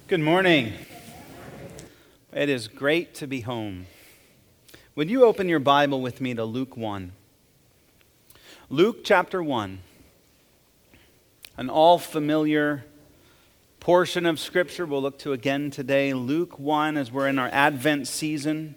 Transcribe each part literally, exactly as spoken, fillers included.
Good morning. It is great to be home. Would you open your Bible with me to Luke one? Luke chapter one, an all-familiar portion of Scripture we'll look to again today. Luke one, as we're in our Advent season.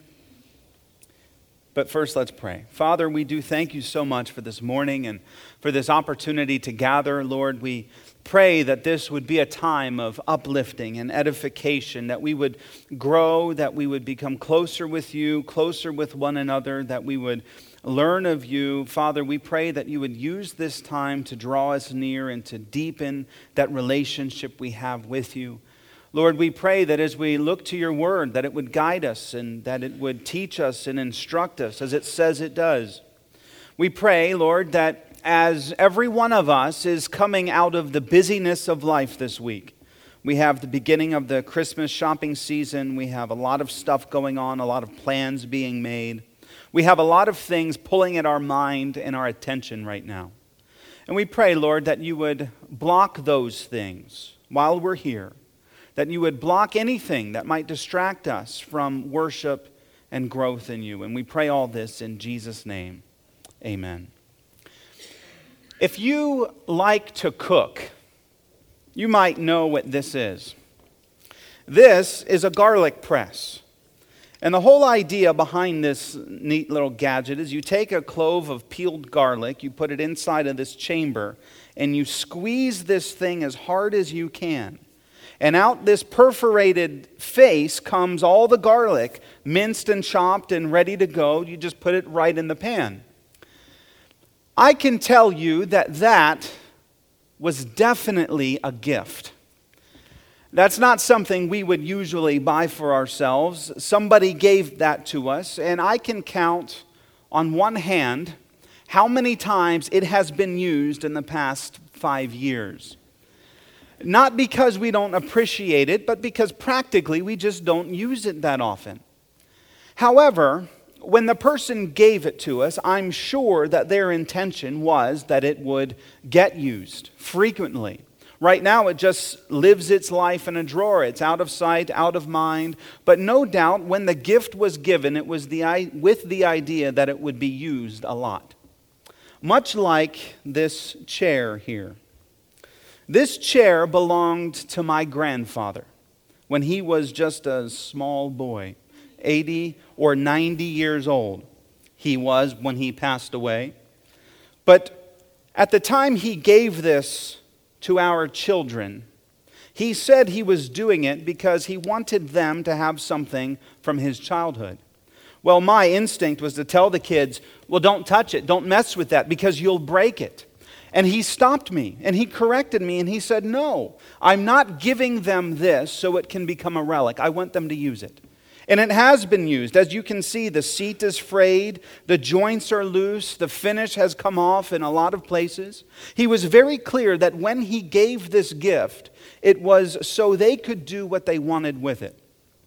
But first, let's pray. Father, we do thank you so much for this morning and for this opportunity to gather. Lord, we pray that this would be a time of uplifting and edification, that we would grow, that we would become closer with you, closer with one another, that we would learn of you. Father, we pray that you would use this time to draw us near and to deepen that relationship we have with you. Lord, we pray that as we look to your word, that it would guide us and that it would teach us and instruct us as it says it does. We pray, Lord, that as every one of us is coming out of the busyness of life this week, we have the beginning of the Christmas shopping season. We have a lot of stuff going on, a lot of plans being made. We have a lot of things pulling at our mind and our attention right now. And we pray, Lord, that you would block those things while we're here, that you would block anything that might distract us from worship and growth in you. And we pray all this in Jesus' name. Amen. If you like to cook, you might know what this is. This is a garlic press. And the whole idea behind this neat little gadget is you take a clove of peeled garlic, you put it inside of this chamber, and you squeeze this thing as hard as you can. And out this perforated face comes all the garlic, minced and chopped and ready to go. You just put it right in the pan. I can tell you that that was definitely a gift. That's not something we would usually buy for ourselves. Somebody gave that to us, and I can count on one hand how many times it has been used in the past five years. Not because we don't appreciate it, but because practically we just don't use it that often. However, when the person gave it to us, I'm sure that their intention was that it would get used frequently. Right now, it just lives its life in a drawer. It's out of sight, out of mind. But no doubt, when the gift was given, it was the with the idea that it would be used a lot. Much like this chair here. This chair belonged to my grandfather when he was just a small boy, eighty or ninety years old. He was when he passed away. But at the time he gave this to our children, he said he was doing it because he wanted them to have something from his childhood. Well, my instinct was to tell the kids, well, don't touch it, don't mess with that because you'll break it. And he stopped me, and he corrected me, and he said, no, I'm not giving them this so it can become a relic. I want them to use it. And it has been used. As you can see, the seat is frayed, the joints are loose, the finish has come off in a lot of places. He was very clear that when he gave this gift, it was so they could do what they wanted with it.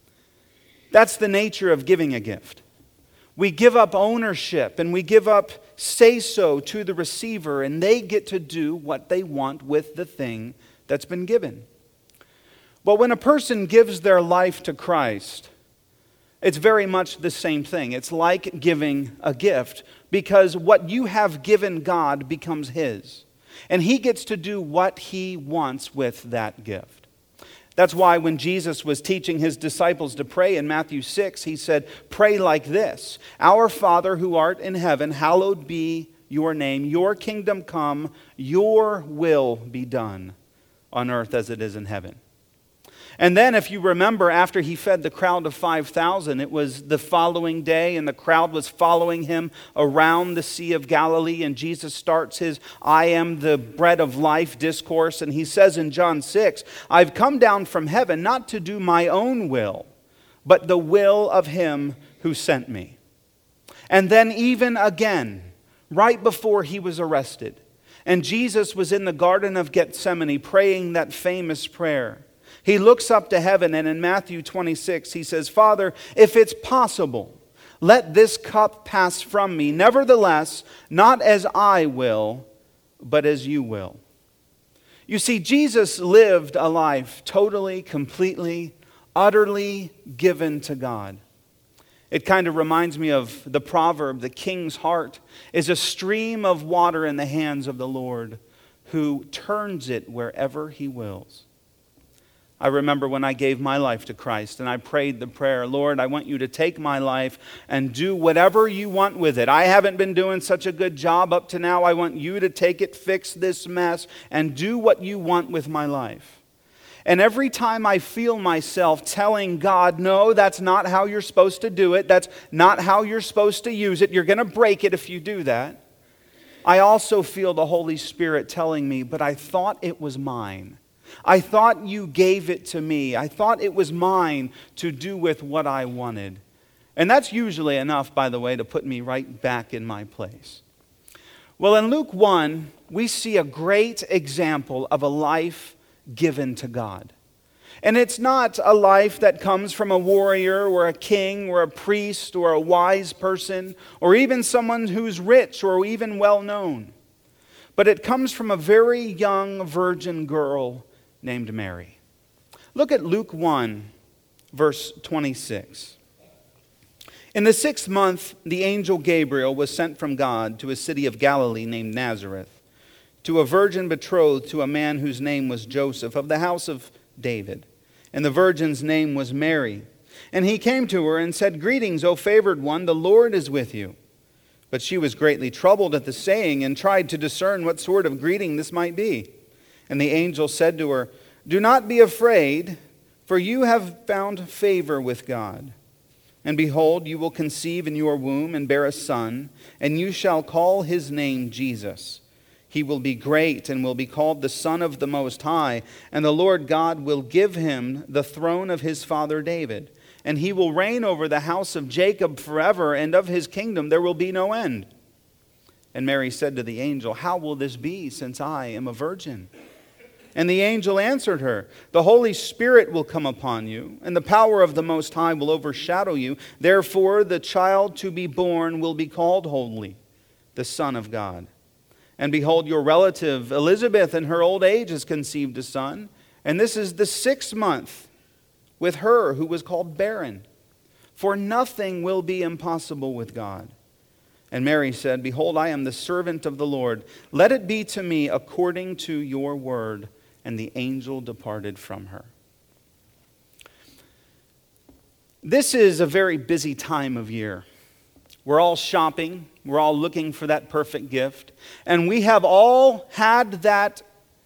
That's the nature of giving a gift. We give up ownership and we give up say-so to the receiver, and they get to do what they want with the thing that's been given. But when a person gives their life to Christ, it's very much the same thing. It's like giving a gift, because what you have given God becomes His, and He gets to do what He wants with that gift. That's why when Jesus was teaching His disciples to pray in Matthew six, He said, pray like this: Our Father who art in heaven, hallowed be your name. Your kingdom come, your will be done on earth as it is in heaven. And then if you remember, after He fed the crowd of five thousand, it was the following day and the crowd was following Him around the Sea of Galilee, and Jesus starts His I am the bread of life discourse, and He says in John six, I've come down from heaven not to do my own will, but the will of Him who sent me. And then even again, right before He was arrested, and Jesus was in the Garden of Gethsemane praying that famous prayer, He looks up to heaven, and in Matthew twenty-six, He says, Father, if it's possible, let this cup pass from me. Nevertheless, not as I will, but as you will. You see, Jesus lived a life totally, completely, utterly given to God. It kind of reminds me of the proverb, the king's heart is a stream of water in the hands of the Lord, who turns it wherever he wills. I remember when I gave my life to Christ and I prayed the prayer, Lord, I want you to take my life and do whatever you want with it. I haven't been doing such a good job up to now. I want you to take it, fix this mess, and do what you want with my life. And every time I feel myself telling God, no, that's not how you're supposed to do it. That's not how you're supposed to use it. You're going to break it if you do that. I also feel the Holy Spirit telling me, but I thought it was mine. I thought you gave it to me. I thought it was mine to do with what I wanted. And that's usually enough, by the way, to put me right back in my place. Well, in Luke one, we see a great example of a life given to God. And it's not a life that comes from a warrior or a king or a priest or a wise person or even someone who's rich or even well known. But it comes from a very young virgin girl named Mary. Look at Luke one, verse twenty-six. In the sixth month, the angel Gabriel was sent from God to a city of Galilee named Nazareth, to a virgin betrothed to a man whose name was Joseph, of the house of David. And the virgin's name was Mary. And he came to her and said, Greetings, O favored one, the Lord is with you. But she was greatly troubled at the saying and tried to discern what sort of greeting this might be. And the angel said to her, Do not be afraid, for you have found favor with God. And behold, you will conceive in your womb and bear a son, and you shall call his name Jesus. He will be great and will be called the Son of the Most High, and the Lord God will give him the throne of his father David. And he will reign over the house of Jacob forever, and of his kingdom there will be no end. And Mary said to the angel, How will this be, since I am a virgin? And the angel answered her, The Holy Spirit will come upon you, and the power of the Most High will overshadow you. Therefore the child to be born will be called Holy, the Son of God. And behold, your relative Elizabeth in her old age has conceived a son, and this is the sixth month with her who was called barren. For nothing will be impossible with God. And Mary said, Behold, I am the servant of the Lord. Let it be to me according to your word. And the angel departed from her. This is a very busy time of year. We're all shopping. We're all looking for that perfect gift. And we have all had that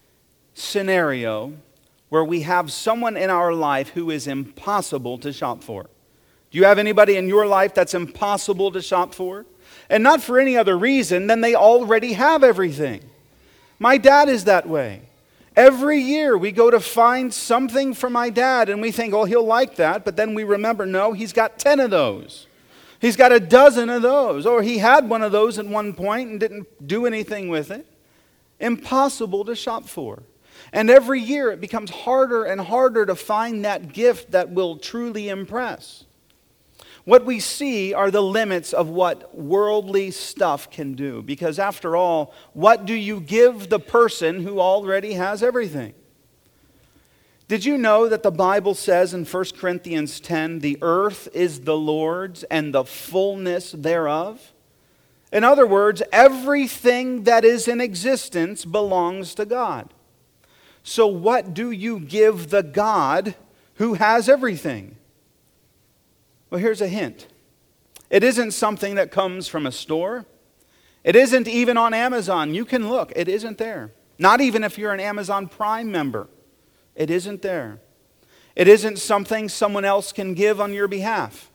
scenario where we have someone in our life who is impossible to shop for. Do you have anybody in your life that's impossible to shop for? And not for any other reason than they already have everything. My dad is that way. Every year we go to find something for my dad and we think, oh, he'll like that. But then we remember, no, he's got ten of those. He's got a dozen of those. Or he had one of those at one point and didn't do anything with it. Impossible to shop for. And every year it becomes harder and harder to find that gift that will truly impress. What we see are the limits of what worldly stuff can do. Because after all, what do you give the person who already has everything? Did you know that the Bible says in First Corinthians ten, the earth is the Lord's and the fullness thereof? In other words, everything that is in existence belongs to God. So what do you give the God who has everything? Well, here's a hint. It isn't something that comes from a store. It isn't even on Amazon. You can look. It isn't there. Not even if you're an Amazon Prime member. It isn't there. It isn't something someone else can give on your behalf.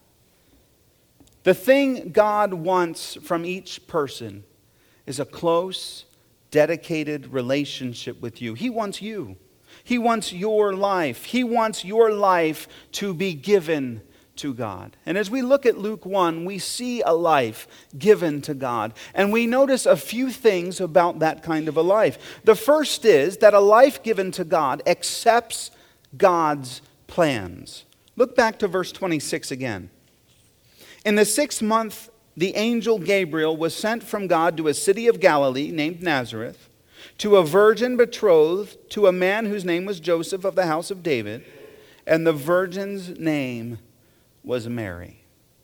The thing God wants from each person is a close, dedicated relationship with you. He wants you. He wants your life. He wants your life to be given to God. And as we look at Luke one, we see a life given to God. And we notice a few things about that kind of a life. The first is that a life given to God accepts God's plans. Look back to verse twenty-six again. In the sixth month, the angel Gabriel was sent from God to a city of Galilee named Nazareth, to a virgin betrothed to a man whose name was Joseph of the house of David, and the virgin's name was Mary.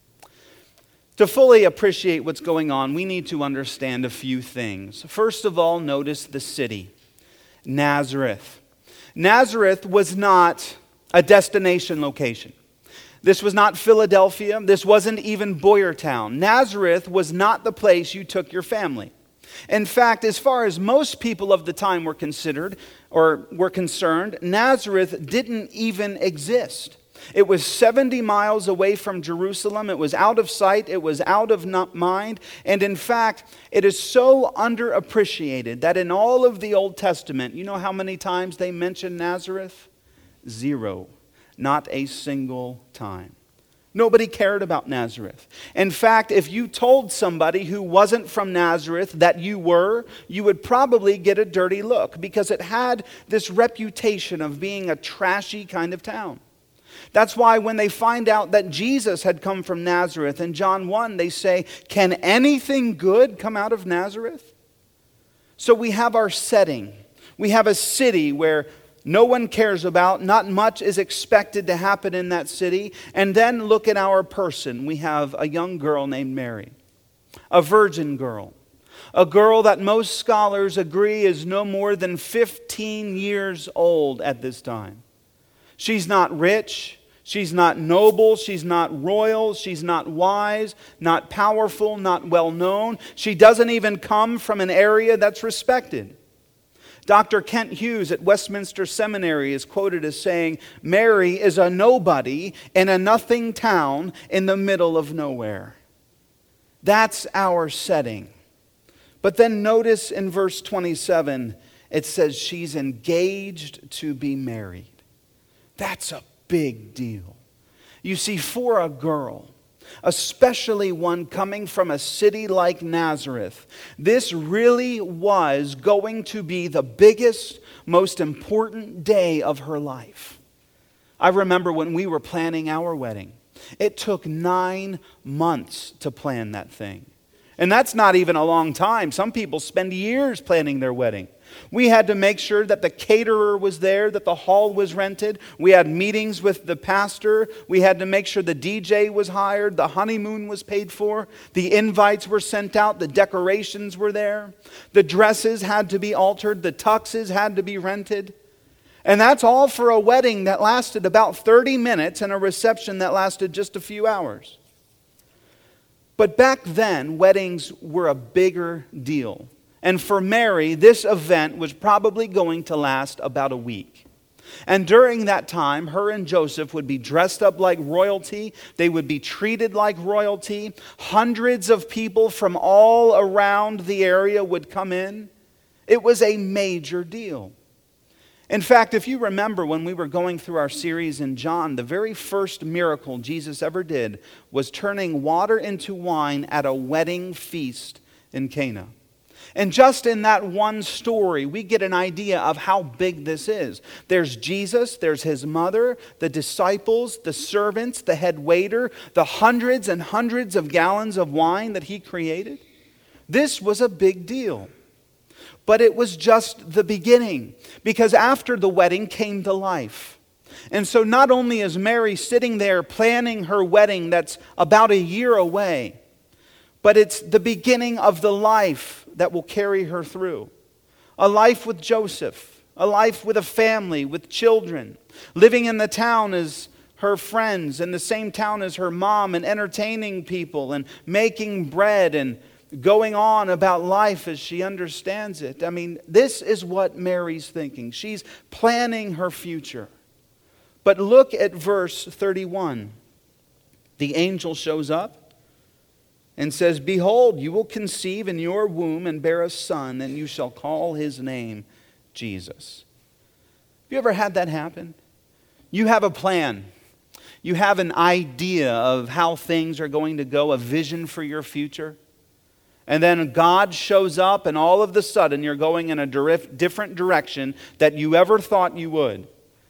To fully appreciate what's going on, we need to understand a few things. First of all, notice the city, Nazareth. Nazareth was not a destination location. This was not Philadelphia. This wasn't even Boyertown. Nazareth was not the place you took your family. In fact, as far as most people of the time were considered or were concerned, Nazareth didn't even exist. It was seventy miles away from Jerusalem. It was out of sight. It was out of mind. And in fact, it is so underappreciated that in all of the Old Testament, you know how many times they mention Nazareth? Zero. Not a single time. Nobody cared about Nazareth. In fact, if you told somebody who wasn't from Nazareth that you were, you would probably get a dirty look because it had this reputation of being a trashy kind of town. That's why when they find out that Jesus had come from Nazareth in John one, they say, "Can anything good come out of Nazareth?" So we have our setting. We have a city where no one cares about, not much is expected to happen in that city. And then look at our person. We have a young girl named Mary, a virgin girl, a girl that most scholars agree is no more than fifteen years old at this time. She's not rich, she's not noble, she's not royal, she's not wise, not powerful, not well known. She doesn't even come from an area that's respected. Doctor Kent Hughes at Westminster Seminary is quoted as saying, "Mary is a nobody in a nothing town in the middle of nowhere." That's our setting. But then notice in verse twenty-seven, it says she's engaged to be married. That's a big deal. You see, for a girl, especially one coming from a city like Nazareth, this really was going to be the biggest, most important day of her life. I remember when we were planning our wedding, it took nine months to plan that thing. And that's not even a long time. Some people spend years planning their wedding. We had to make sure that the caterer was there, that the hall was rented. We had meetings with the pastor. We had to make sure the D J was hired, the honeymoon was paid for, the invites were sent out, the decorations were there. The dresses had to be altered, the tuxes had to be rented. And that's all for a wedding that lasted about thirty minutes and a reception that lasted just a few hours. But back then, weddings were a bigger deal. And for Mary, this event was probably going to last about a week. And during that time, her and Joseph would be dressed up like royalty. They would be treated like royalty. Hundreds of people from all around the area would come in. It was a major deal. In fact, if you remember when we were going through our series in John, the very first miracle Jesus ever did was turning water into wine at a wedding feast in Cana. And just in that one story, we get an idea of how big this is. There's Jesus, there's his mother, the disciples, the servants, the head waiter, the hundreds and hundreds of gallons of wine that he created. This was a big deal. But it was just the beginning, because after the wedding came the life. And so not only is Mary sitting there planning her wedding that's about a year away, but it's the beginning of the life that will carry her through. A life with Joseph, a life with a family, with children, living in the town as her friends, in the same town as her mom, and entertaining people and making bread and going on about life as she understands it. I mean, this is what Mary's thinking. She's planning her future. But look at verse thirty-one. The angel shows up and says, "Behold, you will conceive in your womb and bear a son, and you shall call his name Jesus." Have you ever had that happen? You have a plan. You have an idea of how things are going to go, a vision for your future. And then God shows up, and all of a sudden you're going in a different direction that you ever thought you would.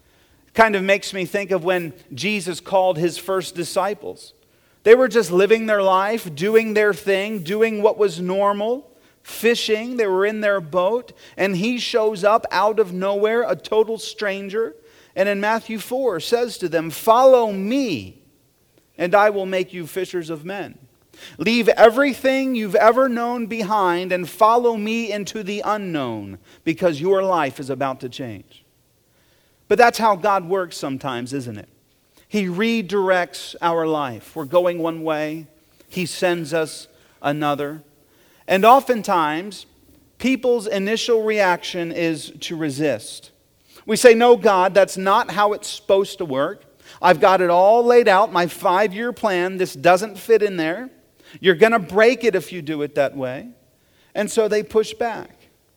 It kind of makes me think of when Jesus called his first disciples. They were just living their life, doing their thing, doing what was normal. fishing. They were in their boat, and he shows up out of nowhere, a total stranger. And in Matthew four says to them, "Follow me, and I will make you fishers of men. Leave everything you've ever known behind and follow me into the unknown, because your life is about to change." But that's how God works sometimes, isn't it? He redirects our life. We're going one way, He sends us another. And oftentimes, people's initial reaction is to resist. We say, "No, God, that's not how it's supposed to work. I've got it all laid out, my five-year plan. This doesn't fit in there. You're going to break it if you do it that way." And so they push back.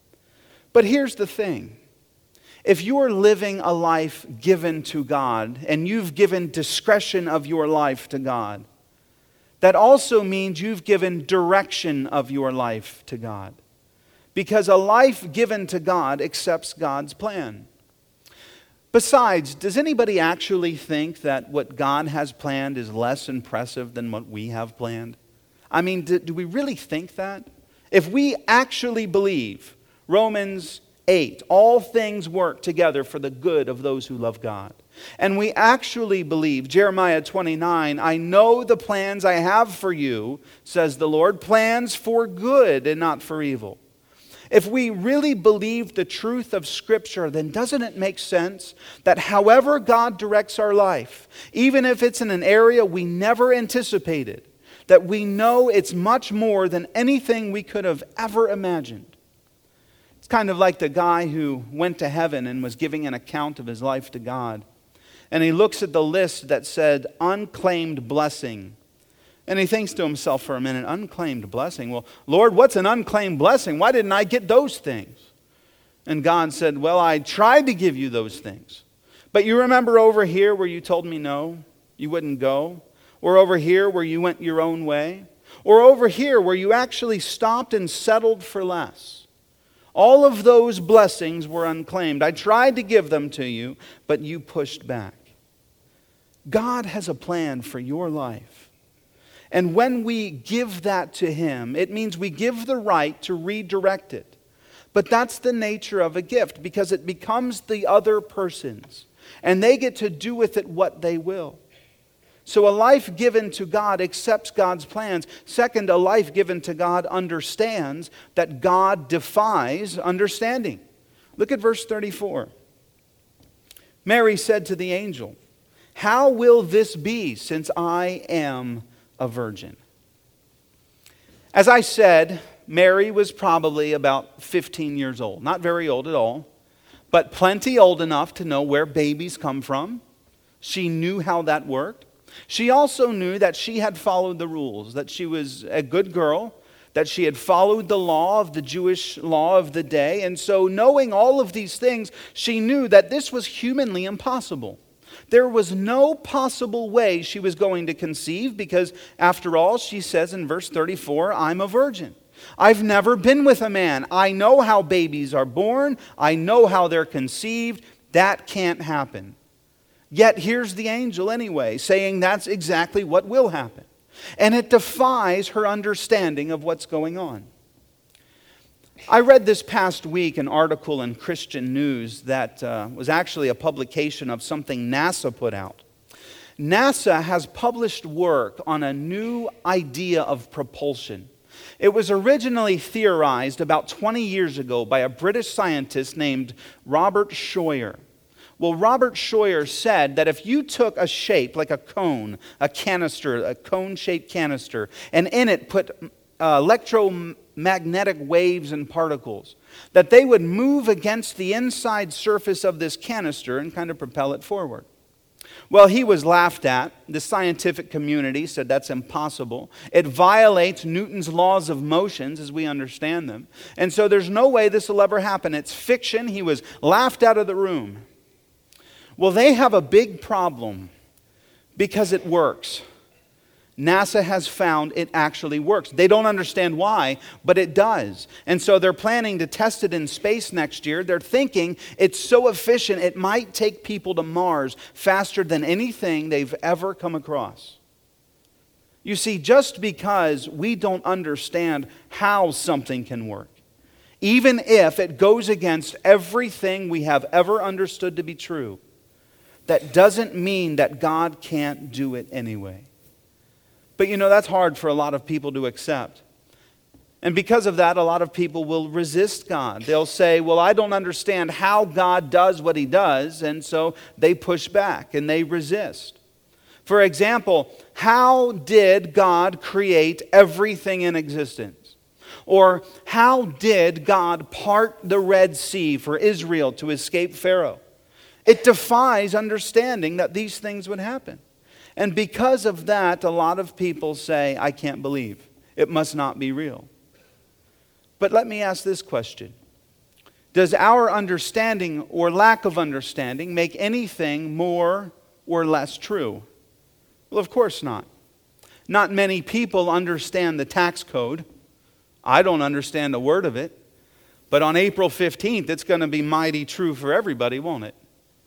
But here's the thing. If you're living a life given to God, and you've given discretion of your life to God, that also means you've given direction of your life to God. Because a life given to God accepts God's plan. Besides, does anybody actually think that what God has planned is less impressive than what we have planned? I mean, do, do we really think that? If we actually believe Romans eight, all things work together for the good of those who love God. And we actually believe Jeremiah twenty-nine, "I know the plans I have for you, says the Lord, plans for good and not for evil." If we really believe the truth of Scripture, then doesn't it make sense that however God directs our life, even if it's in an area we never anticipated, that we know it's much more than anything we could have ever imagined? It's kind of like the guy who went to heaven and was giving an account of his life to God. And he looks at the list that said, "unclaimed blessing." And he thinks to himself for a minute, "Unclaimed blessing? Well, Lord, what's an unclaimed blessing? Why didn't I get those things?" And God said, "Well, I tried to give you those things. But you remember over here where you told me no, you wouldn't go? Or over here where you went your own way? Or over here where you actually stopped and settled for less? All of those blessings were unclaimed. I tried to give them to you, but you pushed back." God has a plan for your life. And when we give that to Him, it means we give the right to redirect it. But that's the nature of a gift, because it becomes the other person's, and they get to do with it what they will. So a life given to God accepts God's plans. Second, a life given to God understands that God defies understanding. Look at verse thirty-four. Mary said to the angel, "How will this be, since I am a virgin?" As I said, Mary was probably about fifteen years old. Not very old at all, but plenty old enough to know where babies come from. She knew how that worked. She also knew that she had followed the rules, that she was a good girl, that she had followed the law of the Jewish law of the day. And so knowing all of these things, she knew that this was humanly impossible. There was no possible way she was going to conceive because, after all, she says in verse thirty-four, "I'm a virgin. I've never been with a man. I know how babies are born. I know how they're conceived. That can't happen." Yet here's the angel anyway, saying that's exactly what will happen. And it defies her understanding of what's going on. I read this past week an article in Christian News that uh, was actually a publication of something NASA put out. NASA has published work on a new idea of propulsion. It was originally theorized about twenty years ago by a British scientist named Robert Scheuer. Well, Robert Scheuer said that if you took a shape like a cone, a canister, a cone-shaped canister, and in it put uh, electromagnetic waves and particles, that they would move against the inside surface of this canister and kind of propel it forward. Well, he was laughed at. The scientific community said that's impossible. It violates Newton's laws of motions as we understand them. And so there's no way this will ever happen. It's fiction. He was laughed out of the room. Well, they have a big problem because it works. NASA has found it actually works. They don't understand why, but it does. And so they're planning to test it in space next year. They're thinking it's so efficient it might take people to Mars faster than anything they've ever come across. You see, just because we don't understand how something can work, even if it goes against everything we have ever understood to be true, that doesn't mean that God can't do it anyway. But you know, that's hard for a lot of people to accept. And because of that, a lot of people will resist God. They'll say, well, I don't understand how God does what he does, and so they push back and they resist. For example, how did God create everything in existence? Or how did God part the Red Sea for Israel to escape Pharaoh? It defies understanding that these things would happen. And because of that, a lot of people say, I can't believe. It must not be real. But let me ask this question. Does our understanding or lack of understanding make anything more or less true? Well, of course not. Not many people understand the tax code. I don't understand a word of it. But on April fifteenth, it's going to be mighty true for everybody, won't it?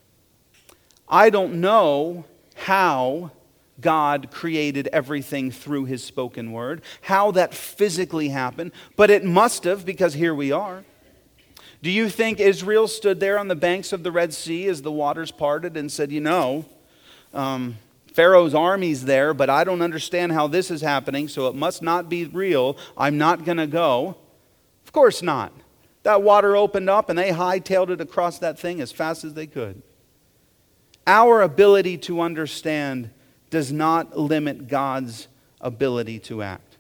I don't know how God created everything through his spoken word, how that physically happened, but it must have, because here we are. Do you think Israel stood there on the banks of the Red Sea as the waters parted and said, you know, um, Pharaoh's army's there, but I don't understand how this is happening, so it must not be real. I'm not going to go. Of course not. That water opened up and they hightailed it across that thing as fast as they could. Our ability to understand does not limit God's ability to act.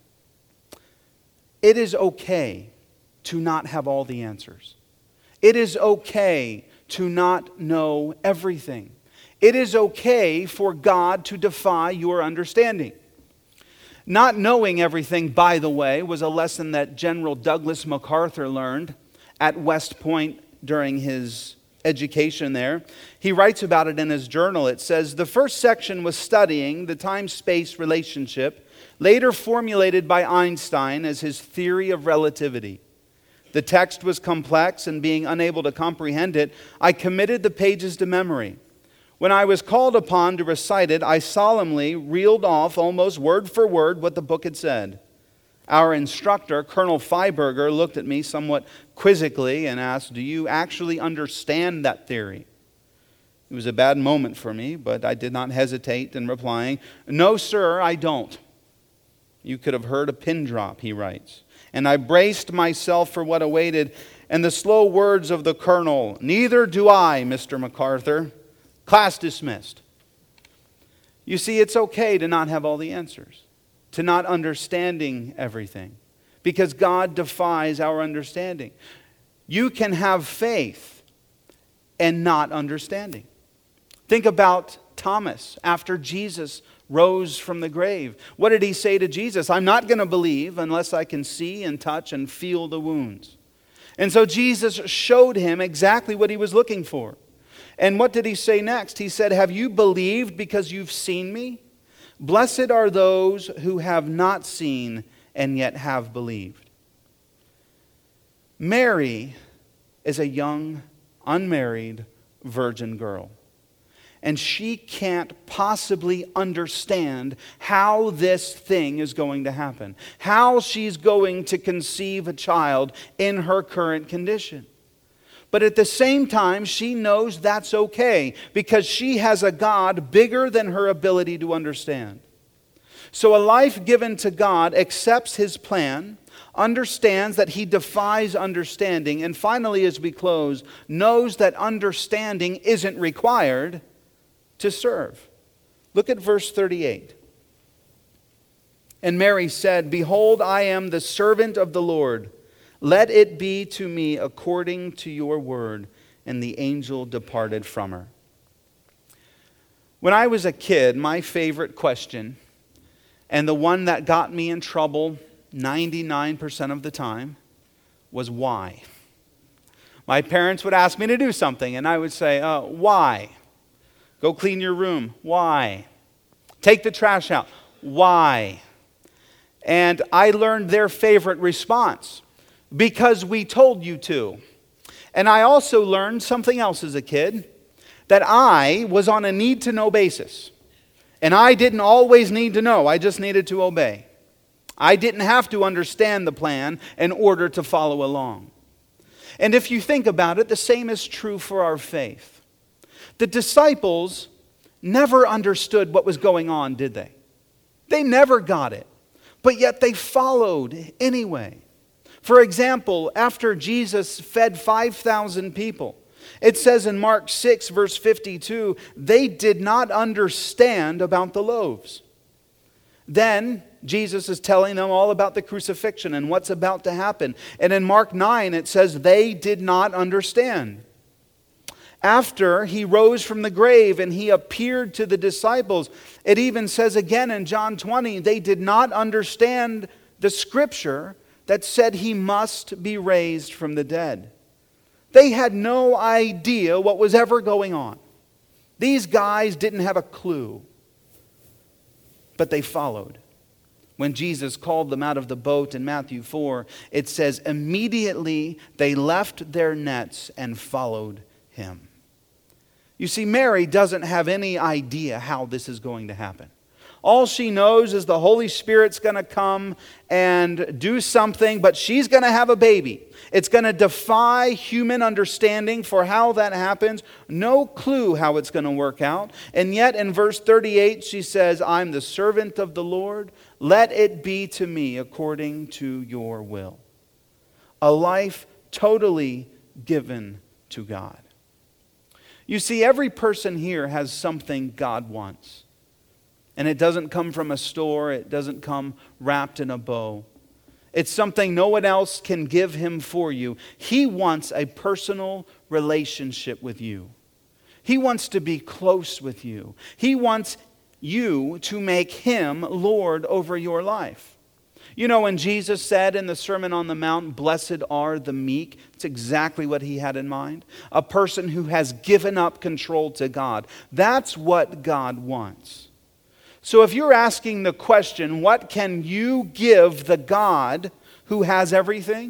It is okay to not have all the answers. It is okay to not know everything. It is okay for God to defy your understanding. Not knowing everything, by the way, was a lesson that General Douglas MacArthur learned at West Point during his education there. He writes about it in his journal. It says, the first section was studying the time-space relationship, later formulated by Einstein as his theory of relativity. The text was complex, and being unable to comprehend it, I committed the pages to memory. When I was called upon to recite it, I solemnly reeled off almost word for word what the book had said. Our instructor, Colonel Freiberger, looked at me somewhat quizzically and asked, do you actually understand that theory? It was a bad moment for me, but I did not hesitate in replying, no, sir, I don't. You could have heard a pin drop, he writes. And I braced myself for what awaited, and the slow words of the colonel, neither do I, Mister MacArthur. Class dismissed. You see, it's okay to not have all the answers, to not understanding everything, because God defies our understanding. You can have faith and not understanding. Think about Thomas after Jesus rose from the grave. What did he say to Jesus? I'm not going to believe unless I can see and touch and feel the wounds. And so Jesus showed him exactly what he was looking for. And what did he say next? He said, have you believed because you've seen me? Blessed are those who have not seen and yet have believed. Mary is a young, unmarried, virgin girl. And she can't possibly understand how this thing is going to happen, how she's going to conceive a child in her current condition. But at the same time, she knows that's okay because she has a God bigger than her ability to understand. So a life given to God accepts his plan, understands that he defies understanding, and finally, as we close, knows that understanding isn't required to serve. Look at verse thirty-eight. And Mary said, behold, I am the servant of the Lord. Let it be to me according to your word. And the angel departed from her. When I was a kid, my favorite question, and the one that got me in trouble ninety-nine percent of the time, was why? My parents would ask me to do something, and I would say, uh, why? Go clean your room. Why? Take the trash out. Why? And I learned their favorite response. Because we told you to. And I also learned something else as a kid, that I was on a need-to-know basis. And I didn't always need to know. I just needed to obey. I didn't have to understand the plan in order to follow along. And if you think about it, the same is true for our faith. The disciples never understood what was going on, did they? They never got it. But yet they followed anyway. For example, after Jesus fed five thousand people, it says in Mark six, verse fifty-two, they did not understand about the loaves. Then Jesus is telling them all about the crucifixion and what's about to happen. And in Mark nine, it says they did not understand. After he rose from the grave and he appeared to the disciples, it even says again in John twenty, they did not understand the scripture that said he must be raised from the dead. They had no idea what was ever going on. These guys didn't have a clue, but they followed. When Jesus called them out of the boat in Matthew four, it says, immediately they left their nets and followed him. You see, Mary doesn't have any idea how this is going to happen. All she knows is the Holy Spirit's going to come and do something, but she's going to have a baby. It's going to defy human understanding for how that happens. No clue how it's going to work out. And yet in verse thirty-eight, she says, I'm the servant of the Lord. Let it be to me according to your will. A life totally given to God. You see, every person here has something God wants. And it doesn't come from a store. It doesn't come wrapped in a bow. It's something no one else can give him for you. He wants a personal relationship with you. He wants to be close with you. He wants you to make him Lord over your life. You know, when Jesus said in the Sermon on the Mount, blessed are the meek, it's exactly what he had in mind. A person who has given up control to God. That's what God wants. So if you're asking the question, what can you give the God who has everything?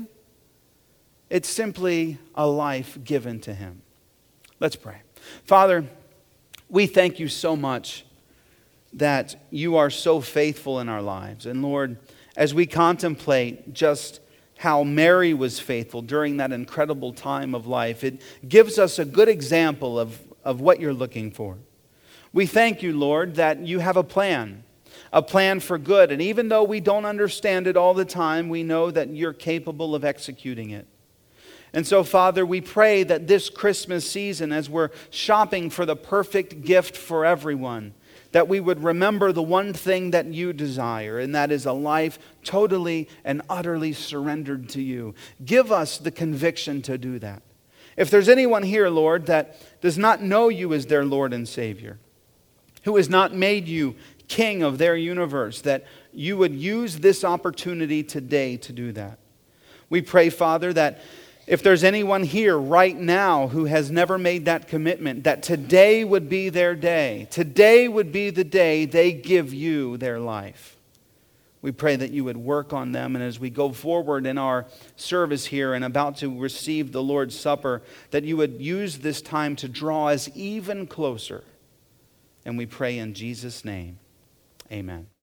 It's simply a life given to him. Let's pray. Father, we thank you so much that you are so faithful in our lives. And Lord, as we contemplate just how Mary was faithful during that incredible time of life, it gives us a good example of, of what you're looking for. We thank you, Lord, that you have a plan, a plan for good. And even though we don't understand it all the time, we know that you're capable of executing it. And so, Father, we pray that this Christmas season, as we're shopping for the perfect gift for everyone, that we would remember the one thing that you desire, and that is a life totally and utterly surrendered to you. Give us the conviction to do that. If there's anyone here, Lord, that does not know you as their Lord and Savior, who has not made you king of their universe, that you would use this opportunity today to do that. We pray, Father, that if there's anyone here right now who has never made that commitment, that today would be their day. Today would be the day they give you their life. We pray that you would work on them, and as we go forward in our service here and about to receive the Lord's Supper, that you would use this time to draw us even closer. And we pray in Jesus' name, amen.